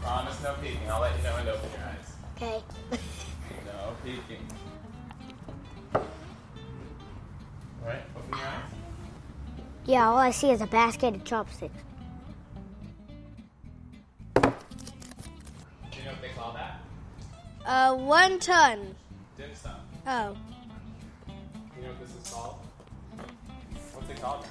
Promise no peeking. I'll let you know when to open your eyes. Okay. No peeking. Alright, open your eyes. Yeah, all I see is a basket of chopsticks. Do you know what they call that? 1 ton. Dim sum. Oh. You know what this is called? What's it called,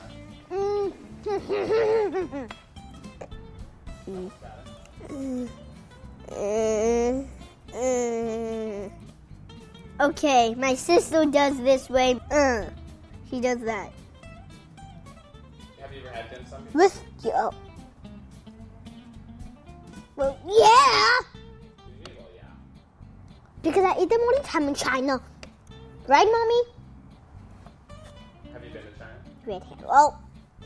man? Okay, my sister does this way. She does that. Have you ever had dim sum before? With you. Well, yeah. Well, yeah. Because I eat them all the time in China. Right, Mommy? Have you been to China? Red hand. Well.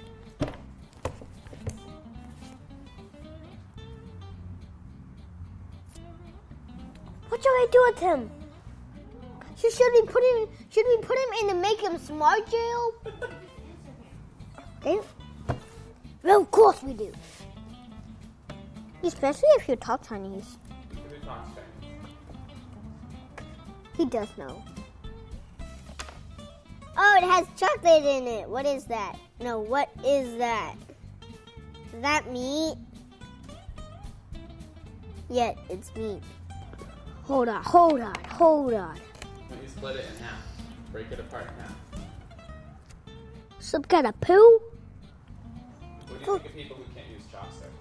What should I do with him? Should we put him in the make him smart jail? Okay. Well, of course we do. Especially if you talk Chinese. Who talks Chinese? He does know. Oh, it has chocolate in it. What is that? No, what is that? Is that meat? Yeah, it's meat. Hold on. When you split it in half, break it apart in half. Some kind of poo? What do you think of people who can't use chopsticks?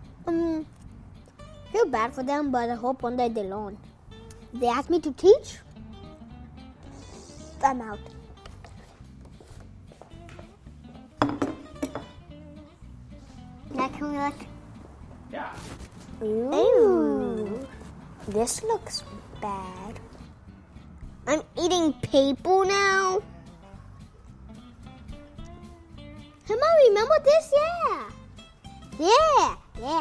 Feel bad for them, but I hope one day they learn. If they ask me to teach, I'm out. Now can we look? Yeah. Ooh. This looks bad. I'm eating paper now. Hey, Mom, remember this? Yeah.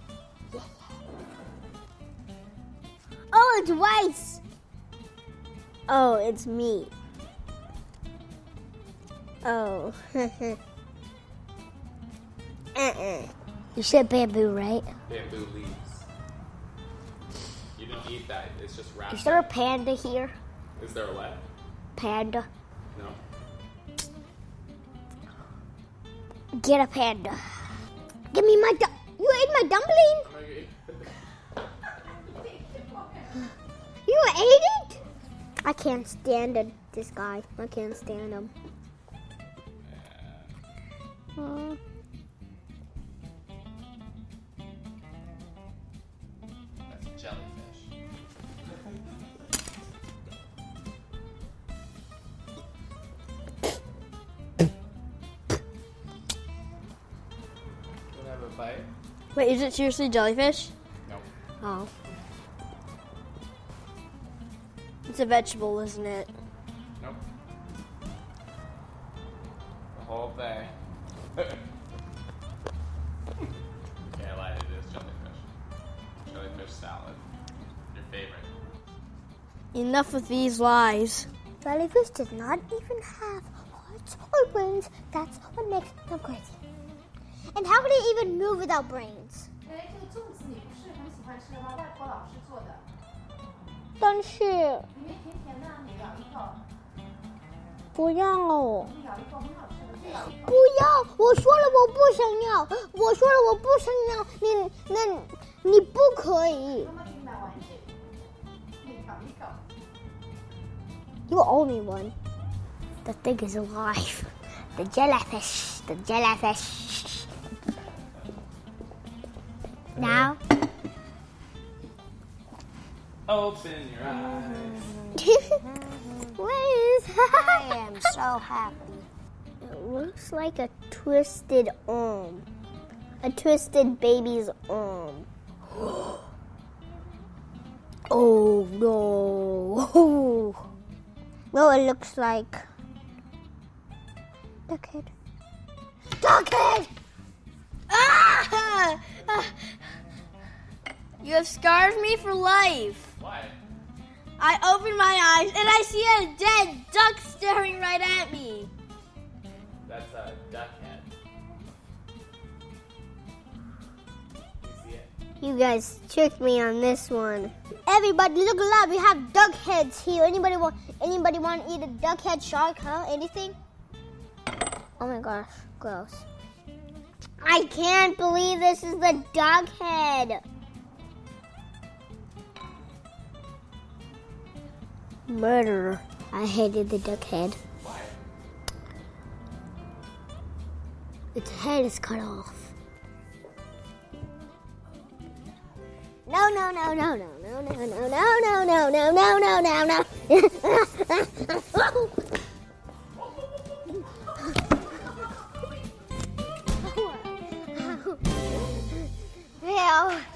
Oh, it's rice. Oh, it's meat. Oh. You said bamboo, right? Bamboo leaves. You didn't eat that. It's just wrapped. Is there a panda here? Is there a what? Panda. No. Get a panda. Give me my You ate my dumpling? You ate it? I can't stand this guy. I can't stand him. That's jellyfish. Wanna have a bite? Wait, is it seriously jellyfish? No. Oh. It's a vegetable, isn't it? Nope. The whole thing. Okay, I lied. It is jellyfish. Jellyfish salad. Your favorite. Enough with these lies. Jellyfish does not even have hearts or brains. That's what makes them crazy. And how can they even move without brains? 哎，这个粽子你不是很喜欢吃吗？外婆老师做的， 但是里面甜甜的，你咬一口， 不要， 你咬一口很好吃的，再咬一口。 不要！我说了我不想要，我说了我不想要，你不可以。 妈妈给你买玩具，你咬一口。 You owe me one. The thing is alive. The jellyfish. The jellyfish. Now. Open your eyes. Where is I am so happy. It looks like a twisted arm. A twisted baby's arm. Oh no. No, it looks like the kid. The kid! Ah! You have scarred me for life. What? I open my eyes and I see a dead duck staring right at me. That's a duck head. You see it? You guys tricked me on this one. Everybody, look alive. We have duck heads here. Anybody want to eat a duck head shark, huh? Anything? Oh my gosh, gross. I can't believe this is the duck head. Murderer. I hated the duck head. Why? Its head is cut off. No, no, no, no, no, no, no, no, no, no, no, no, no, no, no. Well,